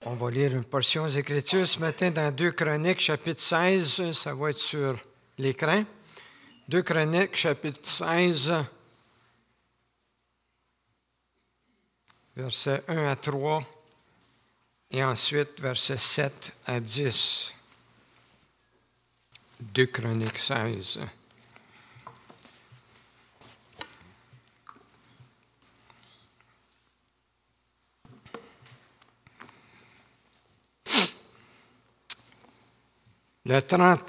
On va lire une portion des Écritures ce matin dans 2 Chroniques, chapitre 16. Ça va être sur l'écran. 2 Chroniques, chapitre 16, versets 1 à 3, et ensuite versets 7 à 10. 2 Chroniques 16. La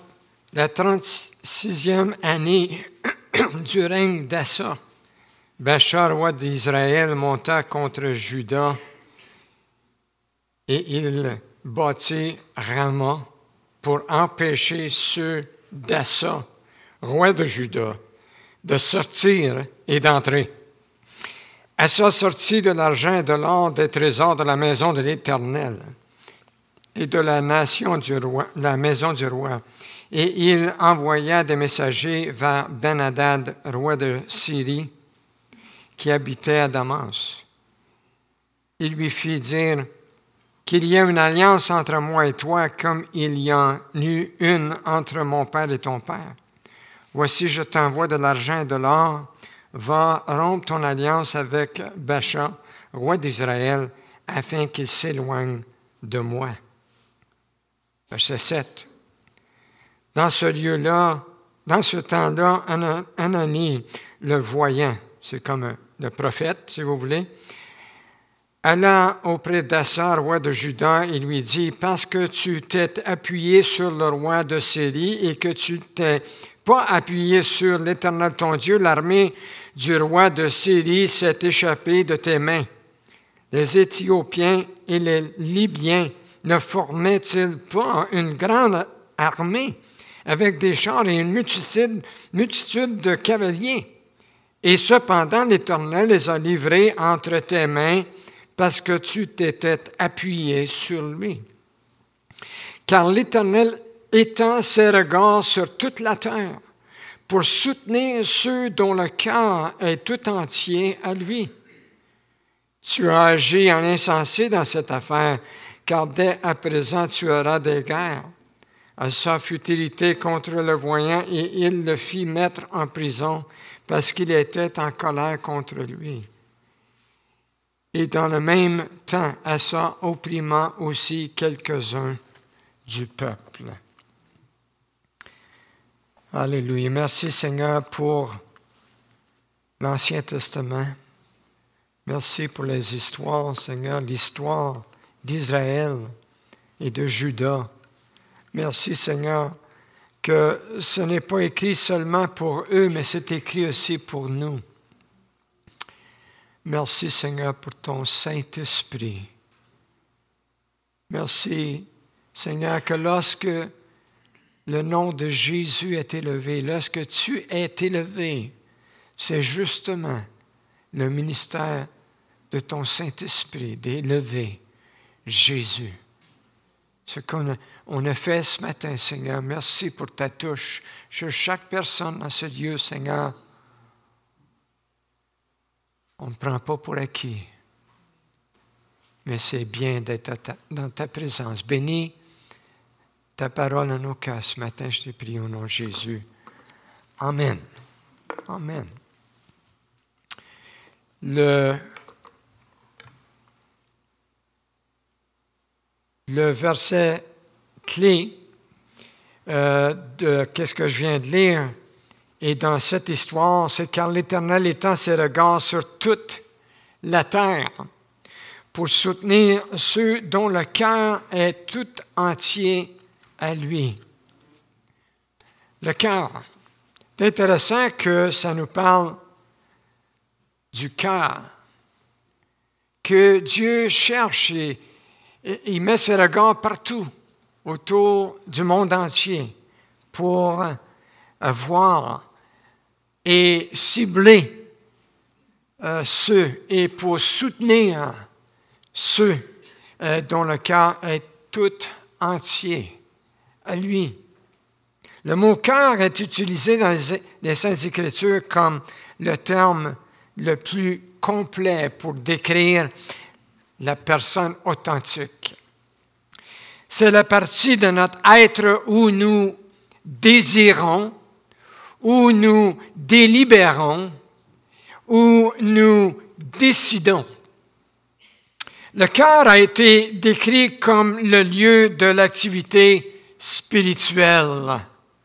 36e année du règne d'Assa, Baasha, roi d'Israël, monta contre Juda et il bâtit Rama pour empêcher ceux d'Assa, roi de Juda, de sortir et d'entrer. Assa sortit de l'argent et de l'or des trésors de la maison de l'Éternel et de la maison du roi. Et il envoya des messagers vers Ben-Hadad, roi de Syrie, qui habitait à Damas. Il lui fit dire qu'il y a une alliance entre moi et toi, comme il y en eut une entre mon père et ton père. Voici, je t'envoie de l'argent et de l'or. Va rompre ton alliance avec Baasha, roi d'Israël, afin qu'il s'éloigne de moi. Verset 7. Dans ce lieu-là, dans ce temps-là, Hanani, le voyant, c'est comme le prophète, si vous voulez, alla auprès d'Assa, roi de Juda, et lui dit, parce que tu t'es appuyé sur le roi de Syrie et que tu t'es pas appuyé sur l'Éternel ton Dieu, l'armée du roi de Syrie s'est échappée de tes mains. Les Éthiopiens et les Libyens ne formaient-ils pas une grande armée avec des chars et une multitude de cavaliers? Et cependant, l'Éternel les a livrés entre tes mains parce que tu t'étais appuyé sur lui. Car l'Éternel étend ses regards sur toute la terre pour soutenir ceux dont le cœur est tout entier à lui. Tu as agi en insensé dans cette affaire, car dès à présent tu auras des guerres. Assa fut irrité contre le voyant et il le fit mettre en prison parce qu'il était en colère contre lui. Et dans le même temps, Assa opprimant aussi quelques-uns du peuple. Alléluia. Merci Seigneur pour l'Ancien Testament. Merci pour les histoires, Seigneur, l'histoire d'Israël et de Juda. Merci, Seigneur, que ce n'est pas écrit seulement pour eux, mais c'est écrit aussi pour nous. Merci, Seigneur, pour ton Saint-Esprit. Merci, Seigneur, que lorsque le nom de Jésus est élevé, lorsque tu es élevé, c'est justement le ministère de ton Saint-Esprit d'élever Jésus. Ce qu'on a fait ce matin, Seigneur, merci pour ta touche sur chaque personne dans ce lieu, Seigneur. On ne prend pas pour acquis, mais c'est bien d'être dans ta présence. Bénis ta parole en nos cœurs ce matin, je te prie au nom de Jésus. Amen. Amen. Le verset clé de qu'est-ce que je viens de lire et dans cette histoire, c'est car l'Éternel étend ses regards sur toute la terre pour soutenir ceux dont le cœur est tout entier à lui. Le cœur. C'est intéressant que ça nous parle du cœur, que Dieu cherche et il met ses regards partout autour du monde entier pour voir et cibler ceux et pour soutenir ceux dont le cœur est tout entier à lui. Le mot « cœur » est utilisé dans les Saintes Écritures comme le terme le plus complet pour décrire la personne authentique, C'est la partie de notre être où nous désirons, où nous délibérons, où nous décidons. Le cœur a été décrit comme le lieu de l'activité spirituelle.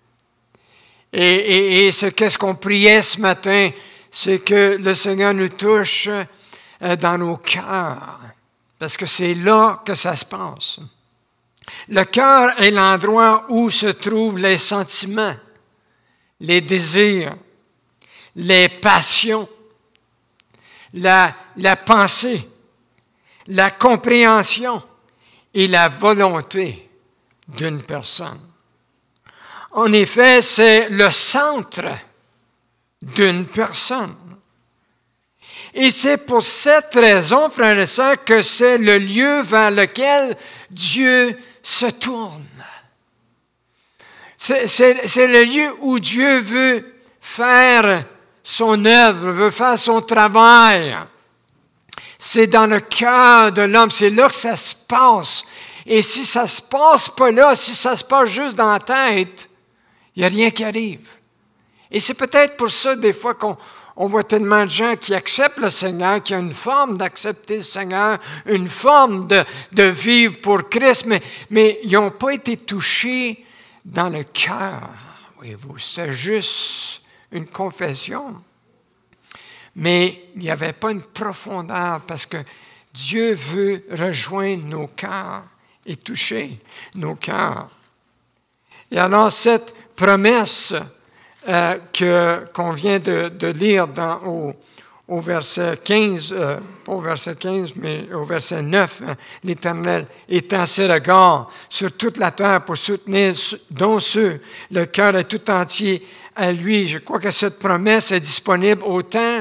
Et qu'est-ce qu'on priait ce matin? C'est que le Seigneur nous touche dans nos cœurs, parce que c'est là que ça se passe. Le cœur est l'endroit où se trouvent les sentiments, les désirs, les passions, la pensée, la compréhension et la volonté d'une personne. En effet, c'est le centre d'une personne. Et c'est pour cette raison, frères et sœurs, que c'est le lieu vers lequel Dieu se tourne. C'est le lieu où Dieu veut faire son œuvre, veut faire son travail. C'est dans le cœur de l'homme, c'est là que ça se passe. Et si ça ne se passe pas là, si ça se passe juste dans la tête, il n'y a rien qui arrive. Et c'est peut-être pour ça, des fois, qu'on voit tellement de gens qui acceptent le Seigneur, qui ont une forme d'accepter le Seigneur, une forme de vivre pour Christ, mais ils n'ont pas été touchés dans le cœur. Voyez-vous, c'est juste une confession. Mais il n'y avait pas une profondeur parce que Dieu veut rejoindre nos cœurs et toucher nos cœurs. Et alors, cette promesse qu'on vient de lire au verset 15, pas au verset 15, mais au verset 9, l'Éternel étend ses regards sur toute la terre pour soutenir dont ceux, le cœur est tout entier à lui. Je crois que cette promesse est disponible autant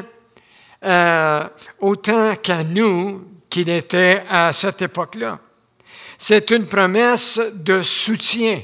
qu'à nous qu'il était à cette époque-là. C'est une promesse de soutien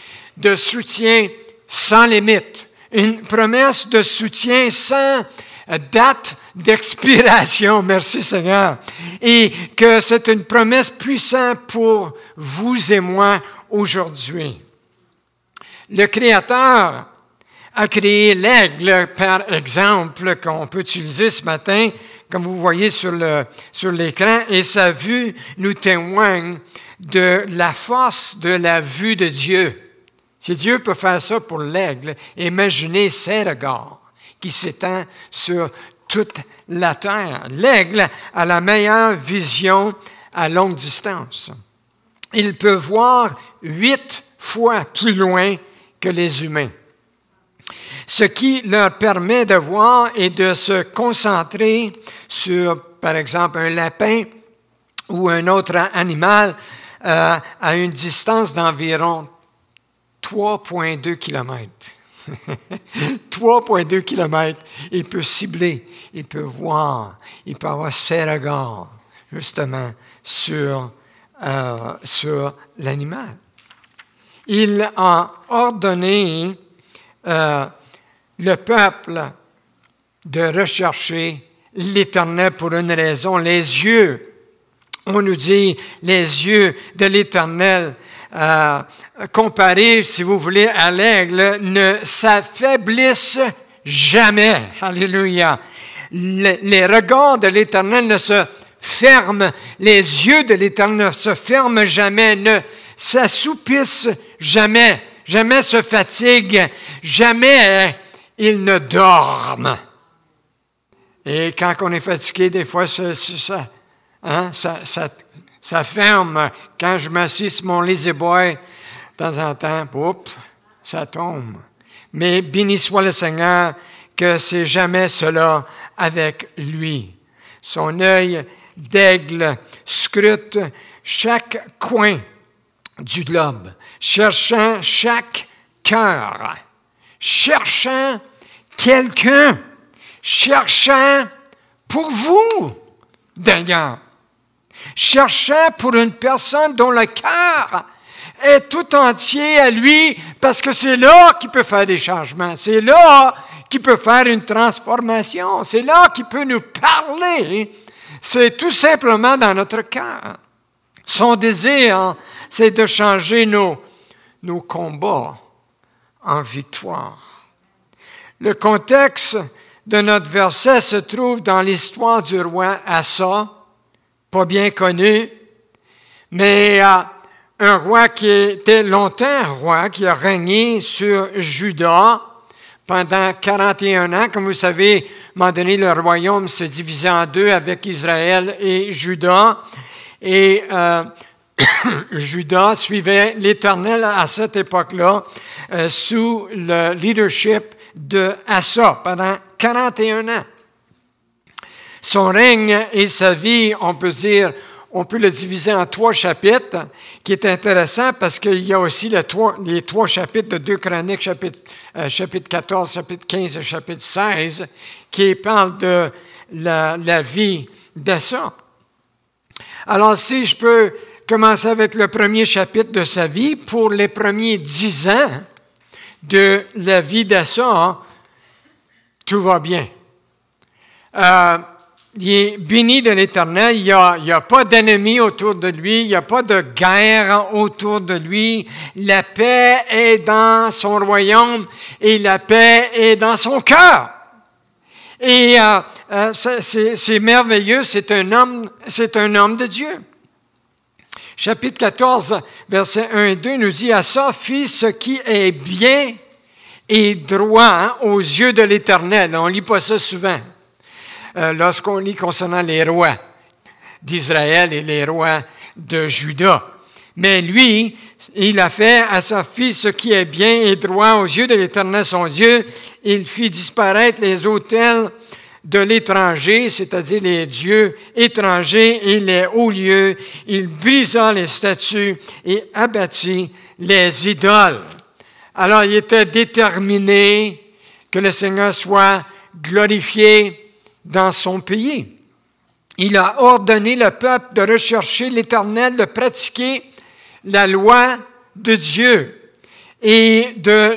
sans limite, une promesse de soutien sans date d'expiration, merci Seigneur, et que c'est une promesse puissante pour vous et moi aujourd'hui. Le Créateur a créé l'aigle, par exemple, qu'on peut utiliser ce matin, comme vous voyez sur l'écran, et sa vue nous témoigne de la force de la vue de Dieu. Si Dieu peut faire ça pour l'aigle, imaginez ses regards qui s'étendent sur toute la terre. L'aigle a la meilleure vision à longue distance. Il peut voir 8 fois plus loin que les humains. Ce qui leur permet de voir et de se concentrer sur, par exemple, un lapin ou un autre animal à une distance d'environ 3,2 kilomètres. 3,2 kilomètres, il peut cibler, il peut voir, il peut avoir ses regards, justement, sur l'animal. Il a ordonné le peuple de rechercher l'Éternel pour une raison. Les yeux, on nous dit, les yeux de l'Éternel, comparés, si vous voulez, à l'aigle, ne s'affaiblissent jamais. Alléluia. Les regards de l'Éternel ne se ferment, les yeux de l'Éternel ne se ferment jamais, ne s'assoupissent jamais, jamais se fatiguent, jamais ils ne dorment. Et quand on est fatigué, des fois, c'est ça. Ça ferme. Quand je m'assis sur mon lazy boy, de temps en temps, ça tombe. Mais béni soit le Seigneur que c'est jamais cela avec lui. Son œil d'aigle scrute chaque coin du globe, cherchant chaque cœur, cherchant quelqu'un, cherchant pour vous, d'ailleurs. Cherchant pour une personne dont le cœur est tout entier à lui, parce que c'est là qu'il peut faire des changements, c'est là qu'il peut faire une transformation, c'est là qu'il peut nous parler, c'est tout simplement dans notre cœur. Son désir, c'est de changer nos combats en victoire. Le contexte de notre verset se trouve dans l'histoire du roi Asa, pas bien connu, mais un roi qui était longtemps roi, qui a régné sur Juda pendant 41 ans. Comme vous savez, à un moment donné, le royaume s'est divisé en deux avec Israël et Juda. Et Juda suivait l'Éternel à cette époque-là sous le leadership de Asa pendant 41 ans. Son règne et sa vie, on peut le diviser en 3 chapitres, qui est intéressant parce qu'il y a aussi les 3 chapitres de 2 Chroniques, chapitre 14, chapitre 15 et chapitre 16, qui parlent de la vie d'Asa. Alors, si je peux commencer avec le premier chapitre de sa vie, pour les premiers 10 ans de la vie d'Asa, tout va bien. Il est béni de l'Éternel, il n'y a pas d'ennemis autour de lui, il n'y a pas de guerre autour de lui. La paix est dans son royaume et la paix est dans son cœur. Et c'est merveilleux, c'est un homme de Dieu. Chapitre 14, versets 1 et 2 nous dit « Asa fit ce qui est bien et droit aux yeux de l'Éternel ». On ne lit pas ça souvent. Lorsqu'on lit concernant les rois d'Israël et les rois de Juda. Mais lui, il a fait à sa fille ce qui est bien et droit aux yeux de l'Éternel son Dieu. Il fit disparaître les autels de l'étranger, c'est-à-dire les dieux étrangers et les hauts lieux. Il brisa les statues et abattit les idoles. Alors, il était déterminé que le Seigneur soit glorifié dans son pays. Il a ordonné le peuple de rechercher l'Éternel, de pratiquer la loi de Dieu et de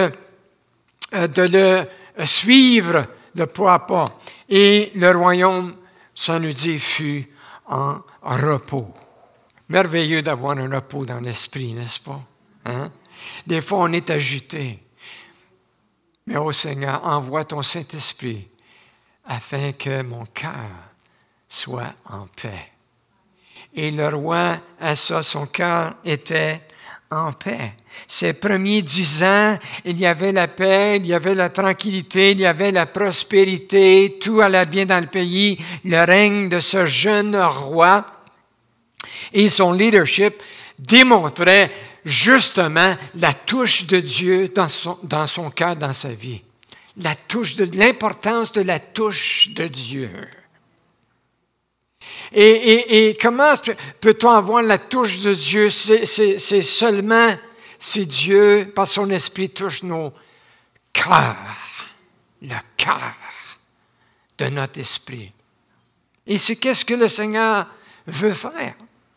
le suivre de pas à pas. Et le royaume, ça nous dit, fut en repos. Merveilleux d'avoir un repos dans l'esprit, n'est-ce pas? Hein? Des fois, on est agité. Mais ô Seigneur, envoie ton Saint-Esprit afin que mon cœur soit en paix. Et le roi Asa, son cœur était en paix. Ces premiers 10 ans, il y avait la paix, il y avait la tranquillité, il y avait la prospérité, tout allait bien dans le pays, le règne de ce jeune roi et son leadership démontrait justement la touche de Dieu dans son cœur, dans sa vie. L'importance de la touche de Dieu. Et comment peut-on avoir la touche de Dieu? C'est seulement si Dieu, par son esprit, touche nos cœurs, le cœur de notre esprit. Et c'est qu'est-ce que le Seigneur veut faire.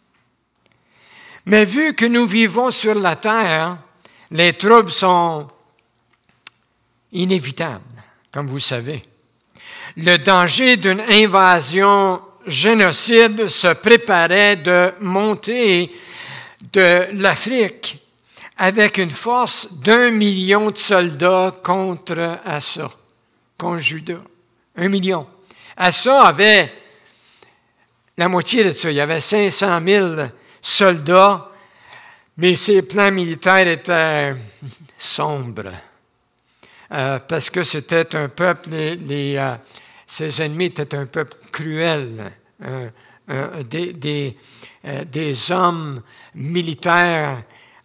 Mais vu que nous vivons sur la terre, les troubles sont inévitables, comme vous savez. Le danger d'une invasion génocide se préparait de monter de l'Afrique avec une force d'1 million de soldats contre Asa, contre Juda. 1 million. Asa avait la moitié de ça. Il y avait 500 000 soldats, mais ses plans militaires étaient sombres. Parce que c'était un peuple, ses ennemis étaient un peuple cruel, des hommes militaires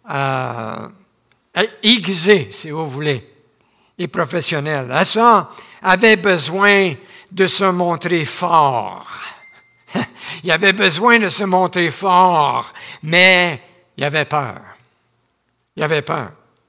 aiguisés, si vous voulez, et professionnels. Asa avait besoin de se montrer fort. Il avait besoin de se montrer fort, mais il avait peur. Il avait peur.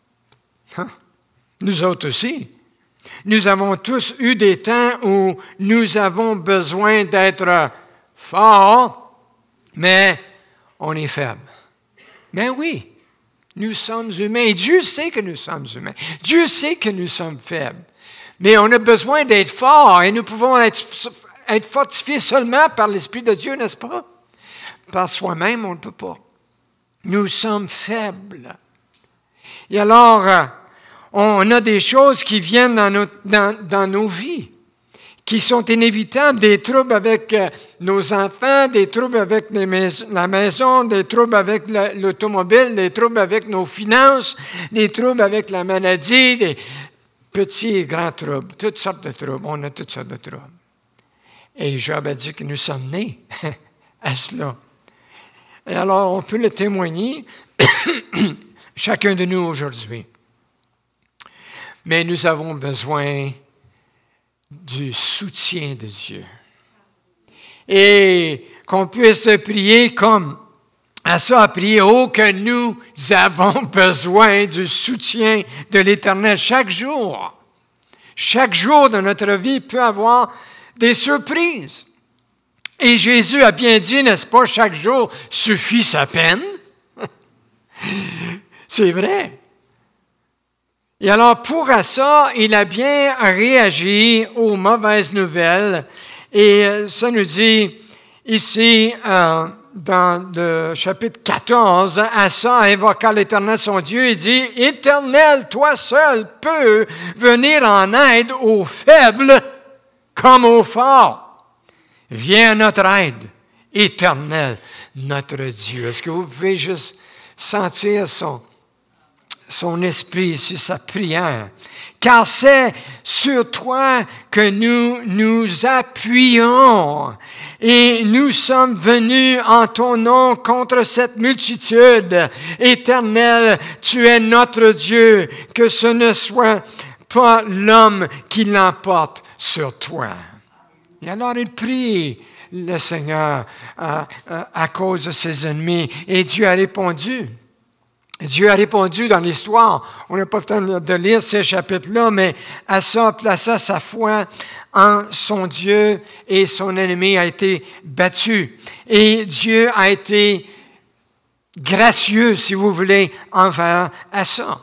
Nous autres aussi. Nous avons tous eu des temps où nous avons besoin d'être forts, mais on est faible. Mais oui, nous sommes humains. Et Dieu sait que nous sommes humains. Dieu sait que nous sommes faibles. Mais on a besoin d'être forts et nous pouvons être fortifiés seulement par l'Esprit de Dieu, n'est-ce pas? Par soi-même, on ne peut pas. Nous sommes faibles. Et alors, on a des choses qui viennent dans nos vies, qui sont inévitables, des troubles avec nos enfants, des troubles avec la maison, des troubles avec l'automobile, des troubles avec nos finances, des troubles avec la maladie, des petits et grands troubles, toutes sortes de troubles. On a toutes sortes de troubles. Et Job a dit que nous sommes nés à cela. Et alors, on peut le témoigner, chacun de nous aujourd'hui. Mais nous avons besoin du soutien de Dieu. Et qu'on puisse prier comme Asa a prié, oh que nous avons besoin du soutien de l'Éternel chaque jour. Chaque jour de notre vie peut avoir des surprises. Et Jésus a bien dit, n'est-ce pas, chaque jour suffit sa peine. C'est vrai. Et alors, pour Asa, il a bien réagi aux mauvaises nouvelles. Et ça nous dit ici, dans le chapitre 14, Asa invoqua l'Éternel son Dieu et dit, « Éternel, toi seul peux venir en aide aux faibles comme aux forts. Viens à notre aide, Éternel, notre Dieu. » Est-ce que vous pouvez juste sentir son esprit ici, sa prière? Car c'est sur toi que nous nous appuyons et nous sommes venus en ton nom contre cette multitude. Éternel, tu es notre Dieu, que ce ne soit pas l'homme qui l'emporte sur toi. Et alors il prie le Seigneur à cause de ses ennemis et Dieu a répondu. Dieu a répondu dans l'histoire. On n'a pas le temps de lire ces chapitres-là, mais Asa plaça sa foi en son Dieu et son ennemi a été battu. Et Dieu a été gracieux, si vous voulez, envers Asa.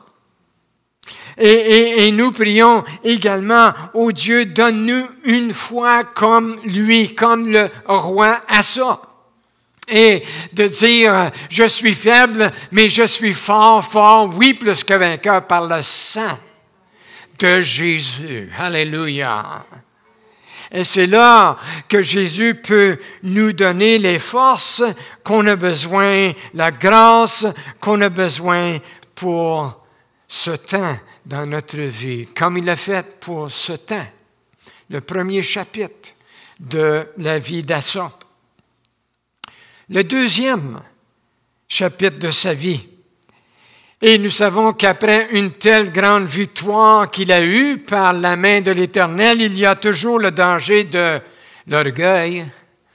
Et nous prions également, ô Dieu, donne-nous une foi comme lui, comme le roi Asa. Et de dire, je suis faible, mais je suis fort, oui, plus que vainqueur par le sang de Jésus. Alléluia. Et c'est là que Jésus peut nous donner les forces qu'on a besoin, la grâce qu'on a besoin pour ce temps dans notre vie, comme il l'a fait pour ce temps. Le premier chapitre de la vie d'Asa. Le deuxième chapitre de sa vie. Et nous savons qu'après une telle grande victoire qu'il a eue par la main de l'Éternel, il y a toujours le danger de l'orgueil,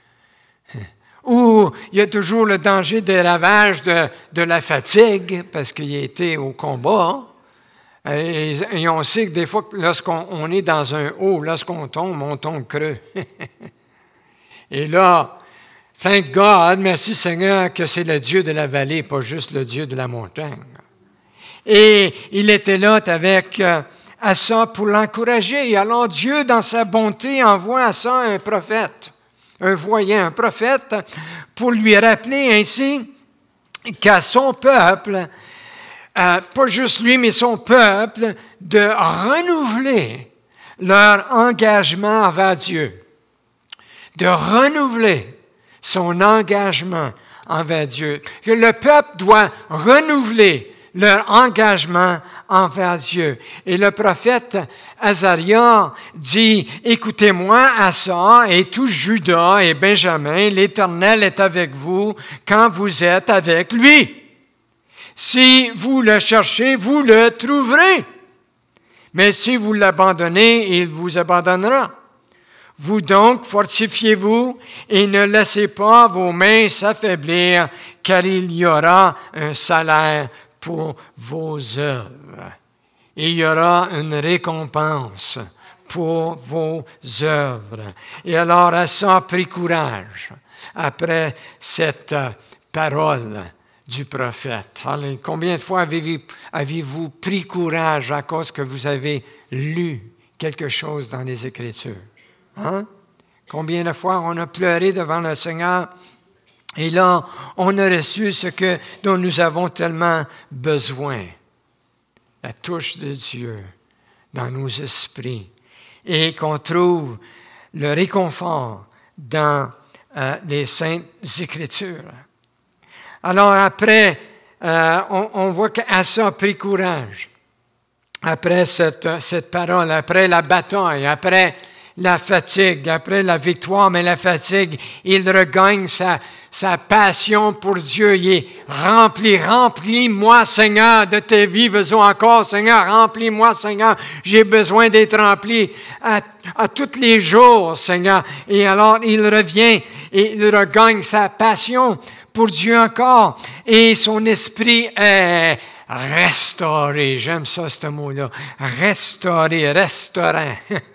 ou il y a toujours le danger des ravages de la fatigue, parce qu'il a été au combat. Et on sait que des fois, lorsqu'on est dans un haut, lorsqu'on tombe, on tombe creux. Et là, thank God, merci Seigneur, que c'est le Dieu de la vallée, pas juste le Dieu de la montagne. Et il était là avec Asa pour l'encourager. Et alors Dieu, dans sa bonté, envoie à Asa un prophète, un voyant, un prophète, pour lui rappeler ainsi qu'à son peuple, pas juste lui, mais son peuple, de renouveler leur engagement envers Dieu, de renouveler son engagement envers Dieu. Que le peuple doit renouveler leur engagement envers Dieu. Et le prophète Azaria dit, « Écoutez-moi, Asa et tout Juda et Benjamin, l'Éternel est avec vous quand vous êtes avec lui. Si vous le cherchez, vous le trouverez. Mais si vous l'abandonnez, il vous abandonnera. Vous donc, fortifiez-vous et ne laissez pas vos mains s'affaiblir, car il y aura un salaire pour vos œuvres. Il y aura une récompense pour vos œuvres. » Et alors, Asa a pris courage après cette parole du prophète. Allez, combien de fois avez-vous pris courage à cause que vous avez lu quelque chose dans les Écritures? Hein? Combien de fois on a pleuré devant le Seigneur Et là, on a reçu dont nous avons tellement besoin. La touche de Dieu dans nos esprits. Et qu'on trouve le réconfort dans les Saintes Écritures. Alors après, on voit qu'Asa a pris courage. Après cette parole, après la bataille, après la fatigue, après la victoire, mais la fatigue, il regagne sa passion pour Dieu. Il est remplis-moi, Seigneur, de tes vives eaux encore, Seigneur, remplis-moi, Seigneur. J'ai besoin d'être rempli à tous les jours, Seigneur. Et alors, il revient et il regagne sa passion pour Dieu encore. Et son esprit est restauré. J'aime ça, ce mot-là. Restauré, restaurant.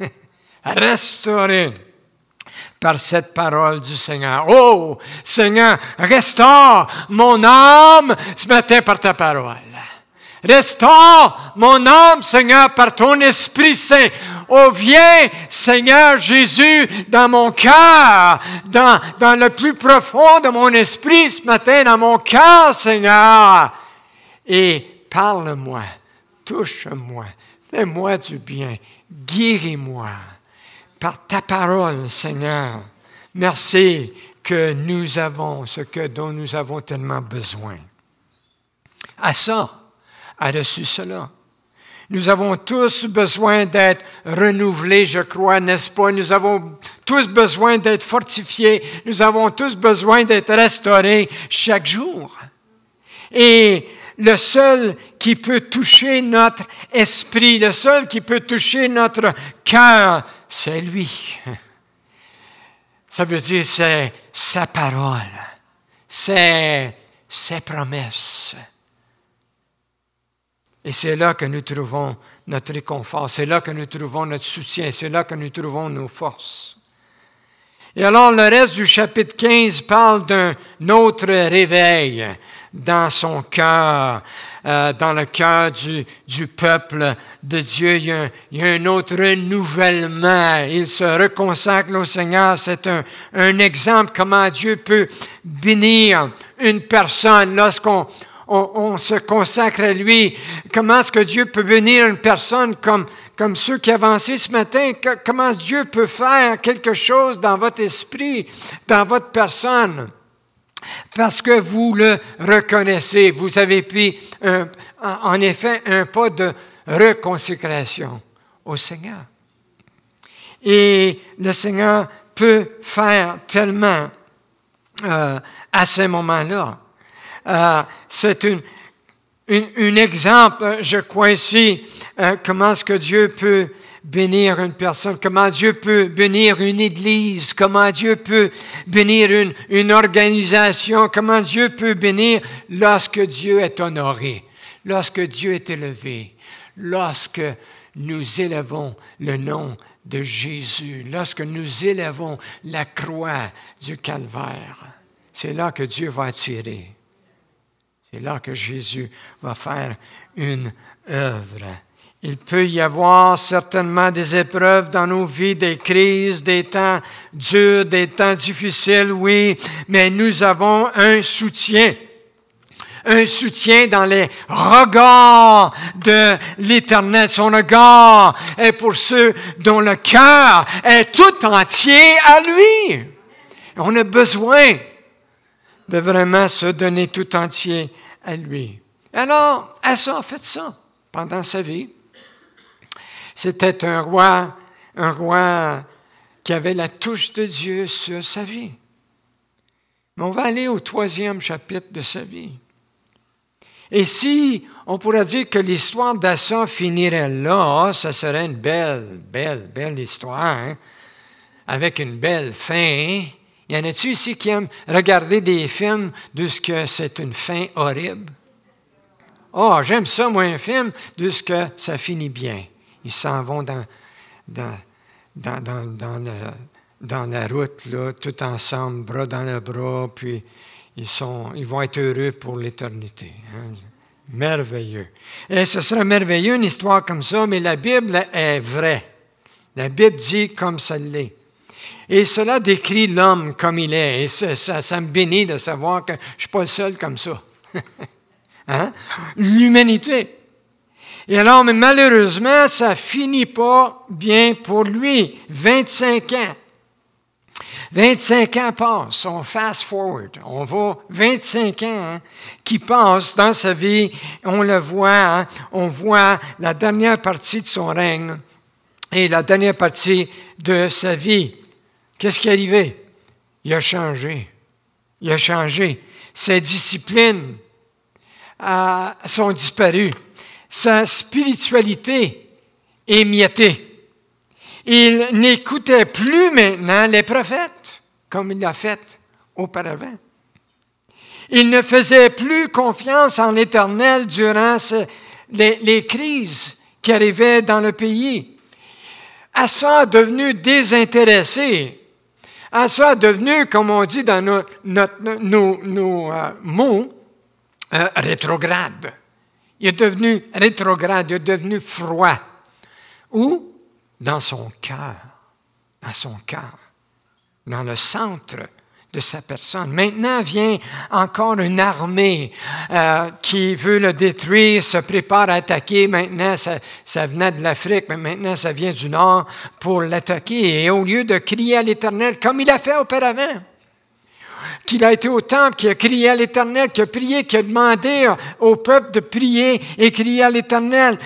Restauré par cette parole du Seigneur. Oh, Seigneur, restaure mon âme ce matin par ta parole. Restaure mon âme, Seigneur, par ton Esprit Saint. Oh, viens, Seigneur Jésus, dans mon cœur, dans le plus profond de mon esprit ce matin, dans mon cœur, Seigneur. Et parle-moi, touche-moi, fais-moi du bien, guéris-moi. Par ta parole, Seigneur, merci que nous avons dont nous avons tellement besoin. Asa a reçu cela. Nous avons tous besoin d'être renouvelés, je crois, n'est-ce pas? Nous avons tous besoin d'être fortifiés. Nous avons tous besoin d'être restaurés chaque jour. Et le seul qui peut toucher notre esprit, le seul qui peut toucher notre cœur, c'est lui. Ça veut dire c'est sa parole, c'est ses promesses. Et c'est là que nous trouvons notre réconfort, c'est là que nous trouvons notre soutien, c'est là que nous trouvons nos forces. Et alors le reste du chapitre 15 parle d'un autre réveil dans son cœur, dans le cœur du peuple de Dieu. Il y a un autre renouvellement. Il se reconsacre au Seigneur. C'est un exemple comment Dieu peut bénir une personne lorsqu'on se consacre à lui. Comment est-ce que Dieu peut bénir une personne comme ceux qui avançaient ce matin? Comment Dieu peut faire quelque chose dans votre esprit, dans votre personne? Parce que vous le reconnaissez, vous avez pris en effet un pas de reconsécration au Seigneur. Et le Seigneur peut faire tellement à ce moment-là. C'est un exemple, je crois ici, comment est-ce que Dieu peut bénir une personne, comment Dieu peut bénir une église, comment Dieu peut bénir une organisation, comment Dieu peut bénir lorsque Dieu est honoré, lorsque Dieu est élevé, lorsque nous élevons le nom de Jésus, lorsque nous élevons la croix du calvaire. C'est là que Dieu va attirer. C'est là que Jésus va faire une œuvre. Il peut y avoir certainement des épreuves dans nos vies, des crises, des temps durs, des temps difficiles, oui, mais nous avons un soutien dans les regards de l'Éternel. Son regard est pour ceux dont le cœur est tout entier à lui. On a besoin de vraiment se donner tout entier à lui. Alors, Asa a fait ça pendant sa vie. C'était un roi qui avait la touche de Dieu sur sa vie. Mais on va aller au 3e chapitre de sa vie. Et si on pourrait dire que l'histoire d'Asa finirait là, ça serait une belle histoire, hein? Avec une belle fin. Y en a-tu ici qui aiment regarder des films de ce que c'est une fin horrible? Oh, j'aime ça, moi, un film de ce que ça finit bien. Ils s'en vont dans la route, là, tout ensemble, bras dans le bras, puis ils vont être heureux pour l'éternité. Hein? Merveilleux. Et ce serait merveilleux, une histoire comme ça, mais la Bible est vraie. La Bible dit comme ça l'est. Et cela décrit l'homme comme il est. Et ça me bénit de savoir que je ne suis pas le seul comme ça. Hein? L'humanité. Et alors, mais malheureusement, ça ne finit pas bien pour lui. 25 ans. 25 ans passent, on fast forward, on va 25 ans hein, qui passent dans sa vie, on le voit, hein, on voit la dernière partie de son règne et la dernière partie de sa vie. Qu'est-ce qui est arrivé? Il a changé. Il a changé. Ses disciplines sont disparues. Sa spiritualité est miettée. Il n'écoutait plus maintenant les prophètes, comme il l'a fait auparavant. Il ne faisait plus confiance en l'Éternel durant les crises qui arrivaient dans le pays. Asa est devenu désintéressé. Asa est devenu, comme on dit dans nos mots, rétrograde. Il est devenu rétrograde, il est devenu froid. Où? Dans son cœur, dans le centre de sa personne. Maintenant vient encore une armée qui veut le détruire, se prépare à attaquer. Maintenant, ça venait de l'Afrique, mais maintenant, ça vient du Nord pour l'attaquer. Et au lieu de crier à l'Éternel, comme il a fait auparavant, qu'il a été au temple, qui a crié à l'Éternel, qui a prié, qui a demandé au peuple de prier et crier à l'Éternel,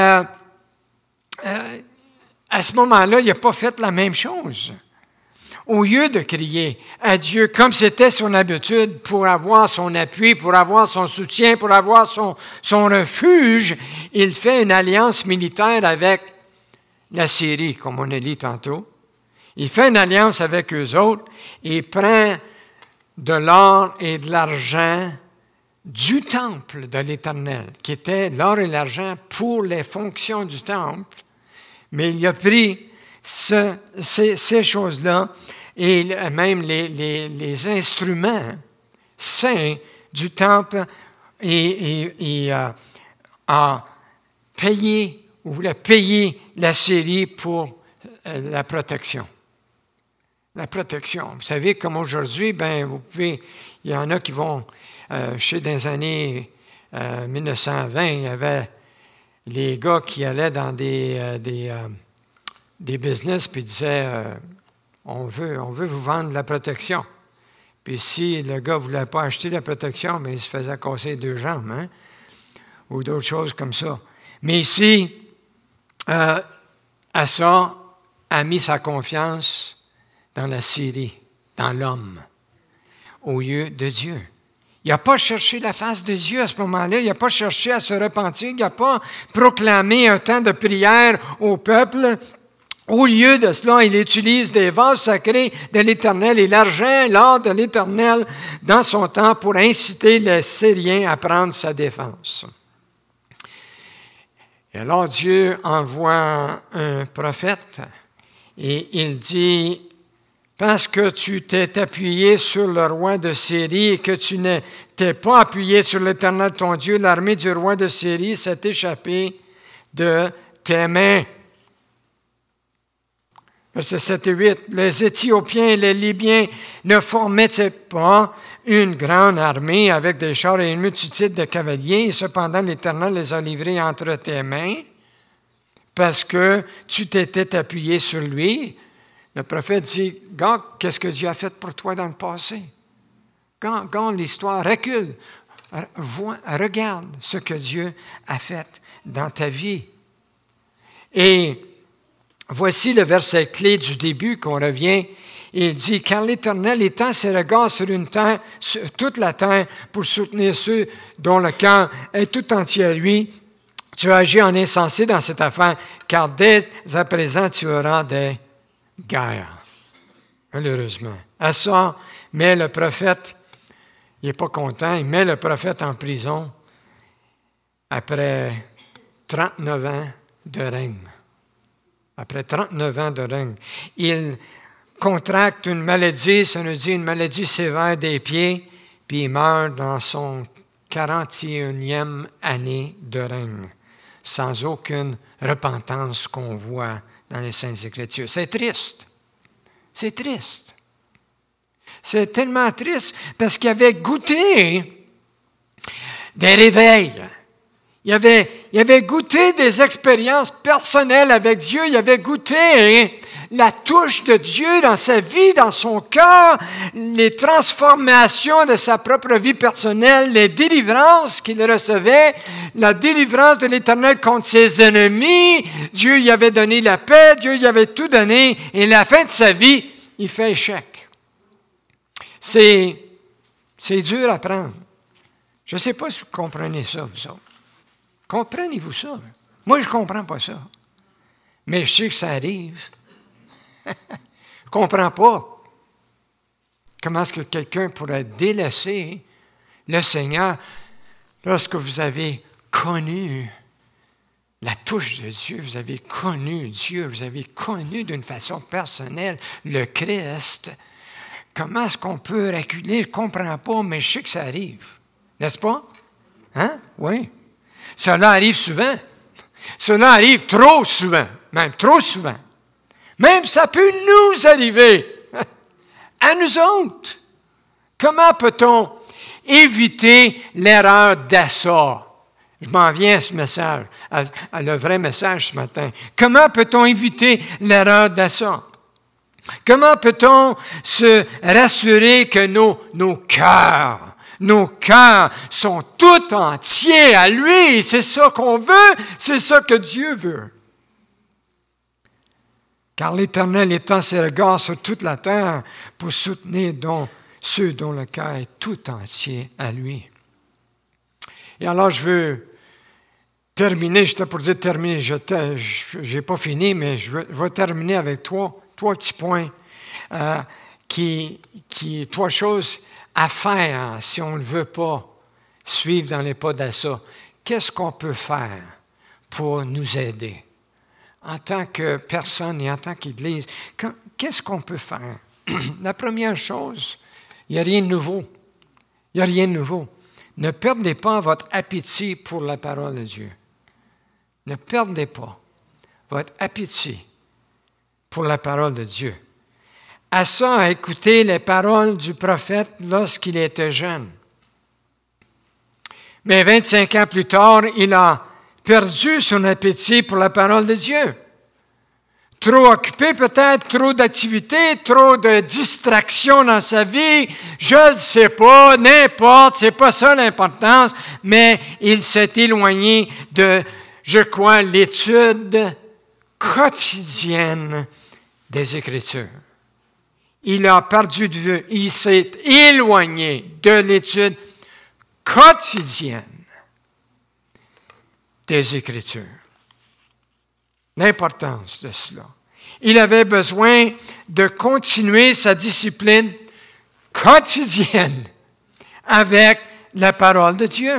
à ce moment-là, il n'a pas fait la même chose. Au lieu de crier à Dieu comme c'était son habitude pour avoir son appui, pour avoir son soutien, pour avoir son refuge, il fait une alliance militaire avec la Syrie, comme on a dit tantôt. Il fait une alliance avec eux autres et prend de l'or et de l'argent du temple de l'Éternel, qui était l'or et l'argent pour les fonctions du temple. Mais il a pris ces choses-là et même les instruments saints du temple et a payé ou voulait payer la Syrie pour la protection. La protection. Vous savez, comme aujourd'hui, il y en a qui vont, je sais, dans les années 1920, il y avait les gars qui allaient dans des business puis disaient on veut vous vendre la protection. Puis si le gars ne voulait pas acheter la protection, il se faisait casser 2 jambes, hein? Ou d'autres choses comme ça. Mais ici, Asa a mis sa confiance dans la Syrie, dans l'homme, au lieu de Dieu. Il n'a pas cherché la face de Dieu à ce moment-là. Il n'a pas cherché à se repentir. Il n'a pas proclamé un temps de prière au peuple. Au lieu de cela, il utilise des vases sacrés de l'Éternel et l'argent et l'or de l'Éternel dans son temps pour inciter les Syriens à prendre sa défense. Et alors Dieu envoie un prophète et il dit: parce que tu t'es appuyé sur le roi de Syrie et que tu n'étais pas appuyé sur l'Éternel ton Dieu, l'armée du roi de Syrie s'est échappée de tes mains. Versets 7 et 8. Les Éthiopiens et les Libyens ne formaient pas une grande armée avec des chars et une multitude de cavaliers, et cependant l'Éternel les a livrés entre tes mains parce que tu t'étais appuyé sur lui. Le prophète dit: regarde, qu'est-ce que Dieu a fait pour toi dans le passé? Quand l'histoire recule, regarde ce que Dieu a fait dans ta vie. Et voici le verset clé du début qu'on revient. Il dit: car l'Éternel étend ses regards sur toute la terre pour soutenir ceux dont le cœur est tout entier à lui. Tu as agi en insensé dans cette affaire, car dès à présent tu auras des guerres. Malheureusement. Asa met le prophète, il n'est pas content, il met le prophète en prison après 39 ans de règne. Après 39 ans de règne. Il contracte une maladie, ça nous dit une maladie sévère des pieds, puis il meurt dans son 41e année de règne, sans aucune repentance qu'on voit dans les Saintes Écritures. C'est triste. C'est triste. C'est tellement triste parce qu'il avait goûté des réveils. Il avait goûté des expériences personnelles avec Dieu. Il avait goûté la touche de Dieu dans sa vie, dans son cœur, les transformations de sa propre vie personnelle, les délivrances qu'il recevait, la délivrance de l'Éternel contre ses ennemis. Dieu lui avait donné la paix, Dieu lui avait tout donné, et à la fin de sa vie, il fait échec. C'est dur à prendre. Je ne sais pas si vous comprenez ça, vous autres. Comprenez-vous ça? Moi, je ne comprends pas ça. Mais je sais que ça arrive. Je ne comprends pas. Comment est-ce que quelqu'un pourrait délaisser le Seigneur lorsque vous avez connu la touche de Dieu, vous avez connu Dieu, vous avez connu d'une façon personnelle le Christ. Comment est-ce qu'on peut reculer? Je ne comprends pas, mais je sais que ça arrive. N'est-ce pas? Hein? Oui. Cela arrive souvent. Cela arrive trop souvent. Même trop souvent. Même ça peut nous arriver. À nous autres. Comment peut-on éviter l'erreur d'Assa? Je m'en viens à ce message, à le vrai message ce matin. Comment peut-on éviter l'erreur d'Assa? Comment peut-on se rassurer que nos cœurs sont tout entiers à lui? C'est ça qu'on veut, c'est ça que Dieu veut. Car l'Éternel étend ses regards sur toute la terre pour soutenir ceux dont le cœur est tout entier à lui. Et alors, je veux terminer, j'étais pour dire terminer, je n'ai pas fini, mais je vais terminer avec trois petits points, trois choses à faire si on ne veut pas suivre dans les pas d'Assa. Qu'est-ce qu'on peut faire pour nous aider? En tant que personne et en tant qu'Église, qu'est-ce qu'on peut faire? La première chose, il n'y a rien de nouveau. Il n'y a rien de nouveau. Ne perdez pas votre appétit pour la parole de Dieu. Ne perdez pas votre appétit pour la parole de Dieu. Assa a écouté les paroles du prophète lorsqu'il était jeune. Mais 25 ans plus tard, il a perdu son appétit pour la parole de Dieu. Trop occupé peut-être, trop d'activités, trop de distractions dans sa vie, je ne sais pas, n'importe, c'est pas ça l'importance, mais il s'est éloigné de, je crois, l'étude quotidienne des Écritures. Il a perdu de vue, il s'est éloigné de l'étude quotidienne des Écritures. L'importance de cela. Il avait besoin de continuer sa discipline quotidienne avec la parole de Dieu.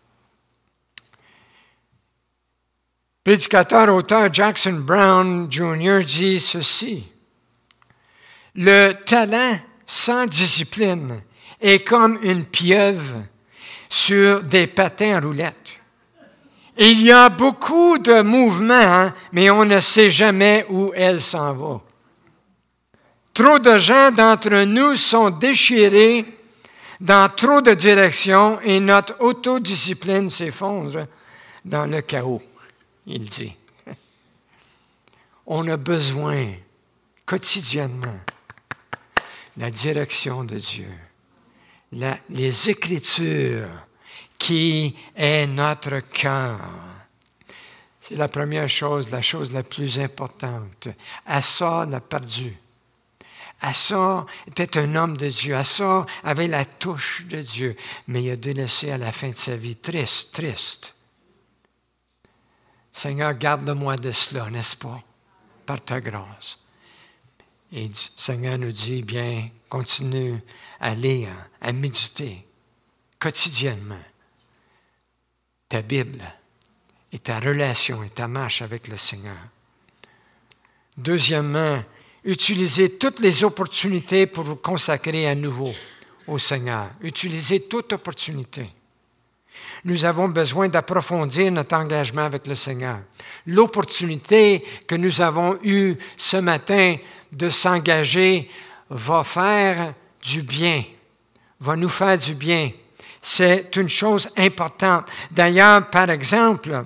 Prédicateur, auteur Jackson Brown Jr. dit ceci. Le talent sans discipline est comme une pieuvre sur des patins à roulettes. Il y a beaucoup de mouvements, mais on ne sait jamais où elle s'en va. Trop de gens d'entre nous sont déchirés dans trop de directions et notre autodiscipline s'effondre dans le chaos, il dit. On a besoin quotidiennement de la direction de Dieu, les Écritures, qui est notre cœur. C'est la première chose, la chose la plus importante. Assa l'a perdu. Assa était un homme de Dieu. Assa avait la touche de Dieu, mais il a délaissé à la fin de sa vie triste. Seigneur, garde-moi de cela, n'est-ce pas? Par ta grâce. Et le Seigneur nous dit, bien, continue à lire, à méditer quotidiennement ta Bible et ta relation et ta marche avec le Seigneur. Deuxièmement, utilisez toutes les opportunités pour vous consacrer à nouveau au Seigneur. Utilisez toute opportunité. Nous avons besoin d'approfondir notre engagement avec le Seigneur. L'opportunité que nous avons eue ce matin de s'engager va faire du bien, va nous faire du bien. C'est une chose importante. D'ailleurs, par exemple,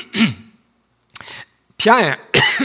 Pierre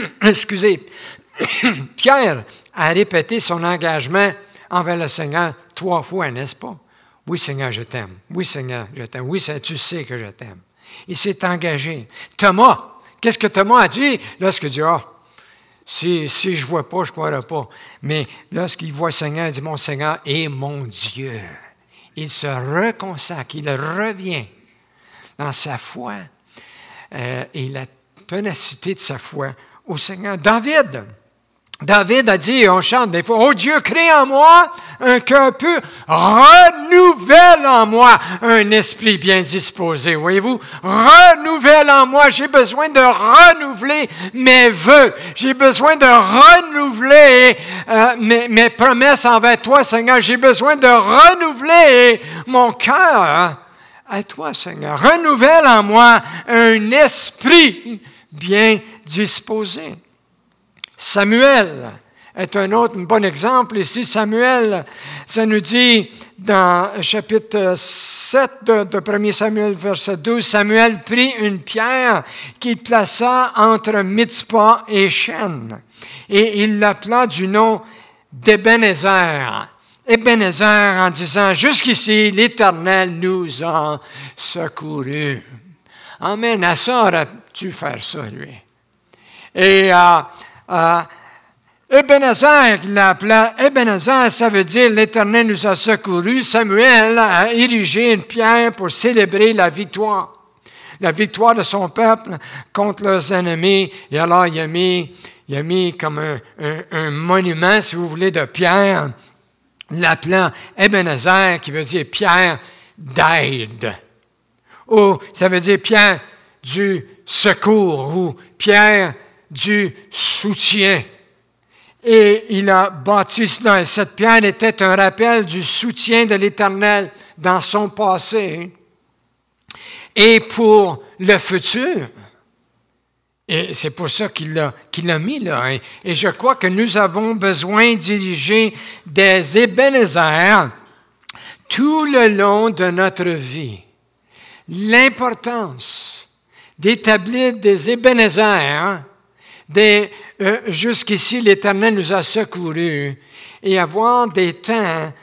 a répété son engagement envers le Seigneur 3 fois, n'est-ce pas? Oui, Seigneur, je t'aime. Oui, Seigneur, je t'aime. Oui, Seigneur, tu sais que je t'aime. Il s'est engagé. Thomas, qu'est-ce que Thomas a dit lorsqu'il dit, si je ne vois pas, je ne croirai pas. Mais lorsqu'il voit le Seigneur, il dit, mon Seigneur est mon Dieu. Il se reconsacre, il revient dans sa foi et la ténacité de sa foi au Seigneur. David a dit, on chante des fois, « Oh Dieu, crée en moi un cœur pur, renouvelle en moi un esprit bien disposé. » Voyez-vous, renouvelle en moi. J'ai besoin de renouveler mes vœux. J'ai besoin de renouveler mes promesses envers toi, Seigneur. J'ai besoin de renouveler mon cœur à toi, Seigneur. Renouvelle en moi un esprit bien disposé. Samuel est un bon exemple. Ici, Samuel, ça nous dit dans chapitre 7 de 1 Samuel, verset 12, Samuel prit une pierre qu'il plaça entre Mitzpah et Shen, et il l'appela du nom d'Ebenezer. Ebenezer en disant, jusqu'ici, l'Éternel nous a secourus. Amen. Asa aurait dû faire ça, lui. Et Ebenezer, il l'appelait Ebenezer, ça veut dire l'Éternel nous a secourus. Samuel a érigé une pierre pour célébrer la victoire de son peuple contre leurs ennemis. Et alors, il a mis comme un monument, si vous voulez, de pierre, l'appelant Ebenezer, qui veut dire pierre d'aide. Ou ça veut dire pierre du secours ou pierre du soutien. Et il a bâti cela. Et cette pierre était un rappel du soutien de l'Éternel dans son passé et pour le futur. Et c'est pour ça qu'il l'a mis là. Et je crois que nous avons besoin d'ériger des Ebenezer tout le long de notre vie. L'importance d'établir des Ebenezer, jusqu'ici, l'Éternel nous a secourus, et avoir des temps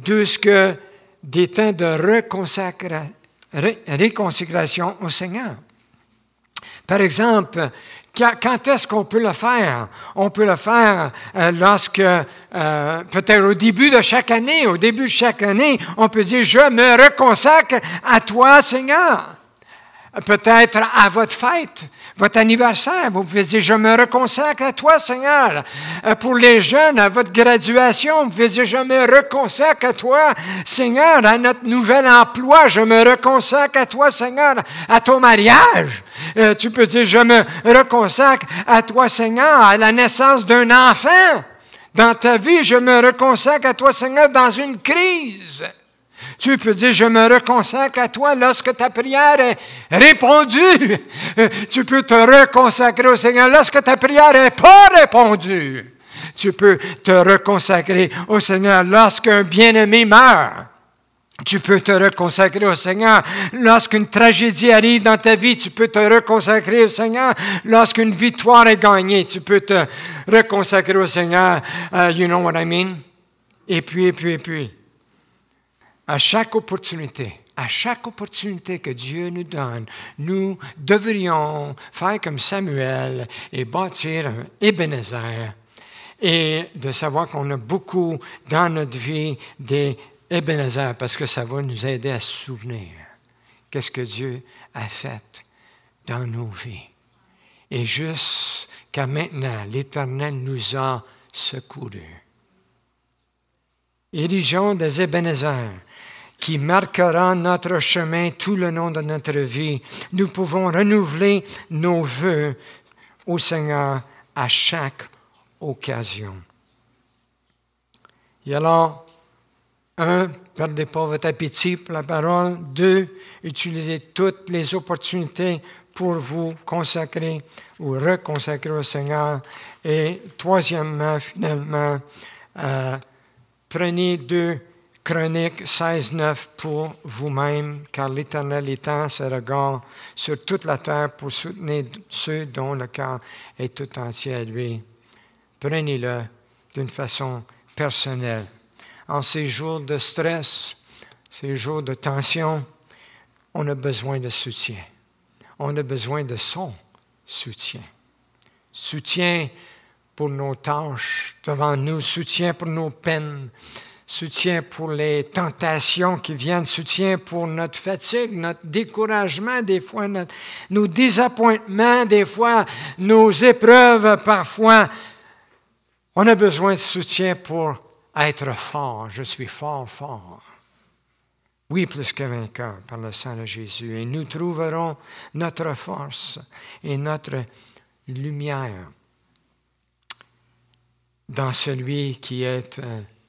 de réconsécration au Seigneur. Par exemple, quand est-ce qu'on peut le faire? On peut le faire lorsque, peut-être au début de chaque année, on peut dire, je me reconsacre à toi, Seigneur. Peut-être à votre fête, votre anniversaire, vous pouvez dire, je me reconsacre à toi, Seigneur. Pour les jeunes, à votre graduation, vous pouvez dire, je me reconsacre à toi, Seigneur. À notre nouvel emploi, je me reconsacre à toi, Seigneur. À ton mariage, tu peux dire, je me reconsacre à toi, Seigneur. À la naissance d'un enfant, dans ta vie, je me reconsacre à toi, Seigneur, dans une crise. Tu peux dire, je me reconsacre à toi lorsque ta prière est répondue. Tu peux te reconsacrer au Seigneur lorsque ta prière n'est pas répondue. Tu peux te reconsacrer au Seigneur lorsqu'un bien-aimé meurt. Tu peux te reconsacrer au Seigneur lorsqu'une tragédie arrive dans ta vie. Tu peux te reconsacrer au Seigneur lorsqu'une victoire est gagnée. Tu peux te reconsacrer au Seigneur. You know what I mean? Et puis. À chaque opportunité que Dieu nous donne, nous devrions faire comme Samuel et bâtir un Ebenezer et de savoir qu'on a beaucoup dans notre vie des Ebenezer parce que ça va nous aider à se souvenir qu'est-ce que Dieu a fait dans nos vies. Et jusqu'à maintenant, l'Éternel nous a secourus. Érigeons des Ebenezer qui marquera notre chemin tout le long de notre vie. Nous pouvons renouveler nos vœux au Seigneur à chaque occasion. Et alors, un perdez pas votre appétit pour la parole. 2, utilisez toutes les opportunités pour vous consacrer ou reconsacrer au Seigneur. Et troisièmement, finalement, prenez 2 Chroniques 16:9 pour vous-même, car l'Éternel étend ses regards sur toute la terre pour soutenir ceux dont le cœur est tout entier à lui. Prenez-le d'une façon personnelle. En ces jours de stress, ces jours de tension, on a besoin de soutien. On a besoin de son soutien. Soutien pour nos tâches devant nous, soutien pour nos peines, soutien pour les tentations qui viennent, soutien pour notre fatigue, notre découragement, des fois nos désappointements, des fois nos épreuves, parfois. On a besoin de soutien pour être fort. Je suis fort, fort. Oui, plus que vainqueur par le sang de Jésus. Et nous trouverons notre force et notre lumière dans celui qui est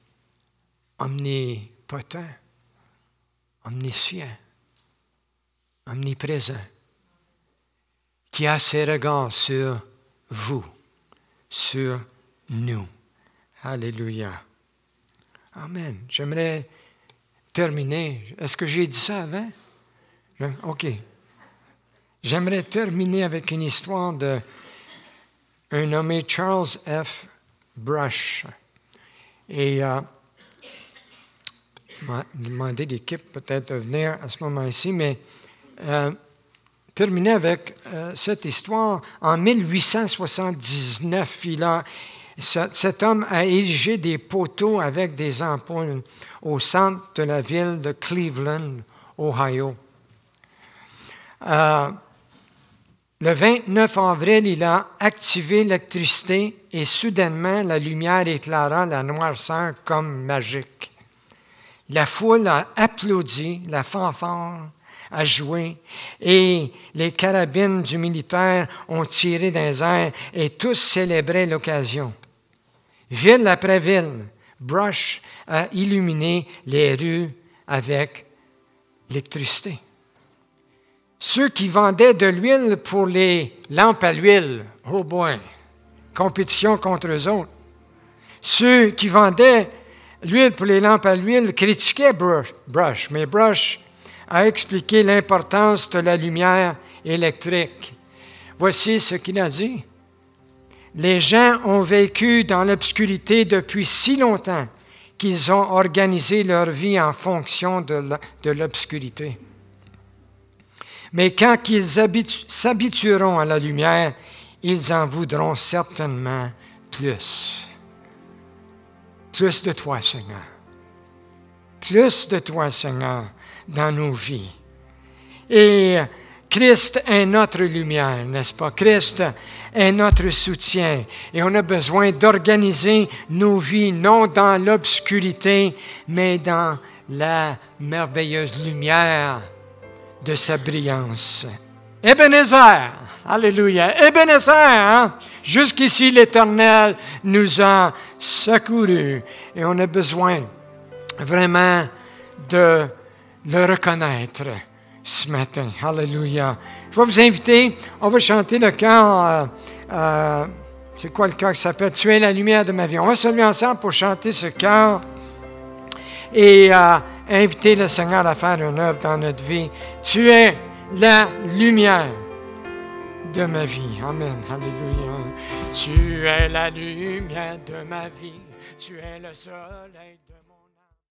omnipotent, omniscient, omniprésent, qui a ses regards sur vous, sur nous. Alléluia. Amen. J'aimerais terminer. Est-ce que j'ai dit ça avant? OK. J'aimerais terminer avec une histoire d'un nommé Charles F. Brush. Et m'a demandé l'équipe peut-être de venir à ce moment-ci, mais terminer avec cette histoire. En 1879, cet homme a érigé des poteaux avec des ampoules au centre de la ville de Cleveland, Ohio. Le 29 avril, il a activé l'électricité et soudainement, la lumière éclaira la noirceur comme magique. La foule a applaudi, la fanfare a joué et les carabines du militaire ont tiré dans les airs et tous célébraient l'occasion. Ville après ville, Brush a illuminé les rues avec l'électricité. Ceux qui vendaient de l'huile pour les lampes à l'huile, oh boy, compétition contre eux autres. Ceux qui vendaient l'huile pour les lampes à l'huile critiquaient Brush, mais Brush a expliqué l'importance de la lumière électrique. Voici ce qu'il a dit. Les gens ont vécu dans l'obscurité depuis si longtemps qu'ils ont organisé leur vie en fonction de l'obscurité. Mais quand ils s'habitueront à la lumière, ils en voudront certainement plus. Plus de toi, Seigneur. Plus de toi, Seigneur, dans nos vies. Et Christ est notre lumière, n'est-ce pas? Christ est notre soutien. Et on a besoin d'organiser nos vies, non dans l'obscurité, mais dans la merveilleuse lumière de sa brillance. Ebenezer, alléluia, Ebenezer, hein? Jusqu'ici l'Éternel nous a secourus. Et on a besoin vraiment de le reconnaître ce matin. Alléluia. Je vais vous inviter, on va chanter le chœur, c'est quoi le chœur qui s'appelle « Tu es la lumière de ma vie ». On va se lever ensemble pour chanter ce chœur et inviter le Seigneur à faire une œuvre dans notre vie. Tu es la lumière de ma vie. Amen. Alléluia. Tu es la lumière de ma vie. Tu es le soleil de